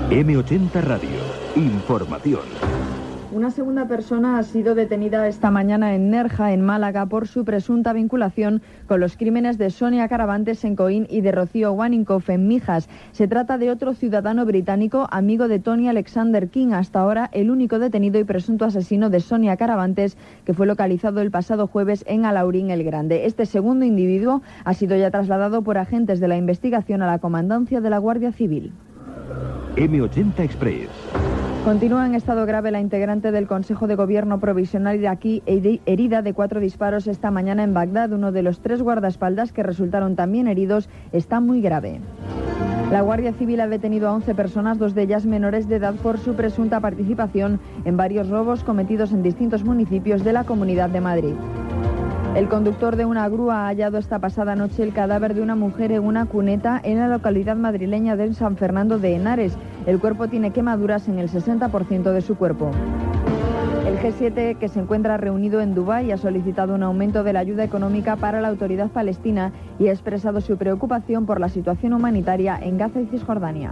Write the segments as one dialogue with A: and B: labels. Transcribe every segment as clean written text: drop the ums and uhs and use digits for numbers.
A: M80 Radio. Información.
B: Una segunda persona ha sido detenida esta mañana en Nerja, en Málaga, por su presunta vinculación con los crímenes de Sonia Caravantes en Coín y de Rocío Waninkoff en Mijas. Se trata de otro ciudadano británico, amigo de Tony Alexander King, hasta ahora el único detenido y presunto asesino de Sonia Caravantes, que fue localizado el pasado jueves en Alaurín el Grande. Este segundo individuo ha sido ya trasladado por agentes de la investigación a la comandancia de la Guardia Civil.
A: M80 Express.
B: Continúa en estado grave la integrante del Consejo de Gobierno provisional iraquí, herida de 4 disparos esta mañana en Bagdad. Uno de los 3 guardaespaldas que resultaron también heridos está muy grave. La Guardia Civil ha detenido a 11 personas, 2 de ellas menores de edad, por su presunta participación en varios robos cometidos en distintos municipios de la Comunidad de Madrid. El conductor de una grúa ha hallado esta pasada noche el cadáver de una mujer en una cuneta en la localidad madrileña de San Fernando de Henares. El cuerpo tiene quemaduras en el 60% de su cuerpo. El G7, que se encuentra reunido en Dubái, ha solicitado un aumento de la ayuda económica para la autoridad palestina y ha expresado su preocupación por la situación humanitaria en Gaza y Cisjordania.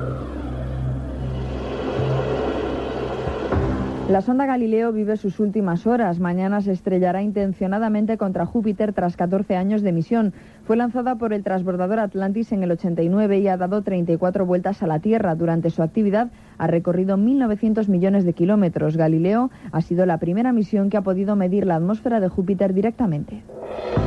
B: La sonda Galileo vive sus últimas horas. Mañana se estrellará intencionadamente contra Júpiter tras 14 años de misión. Fue lanzada por el transbordador Atlantis en el 89 y ha dado 34 vueltas a la Tierra. Durante su actividad ha recorrido 1.900 millones de kilómetros. Galileo ha sido la primera misión que ha podido medir la atmósfera de Júpiter directamente.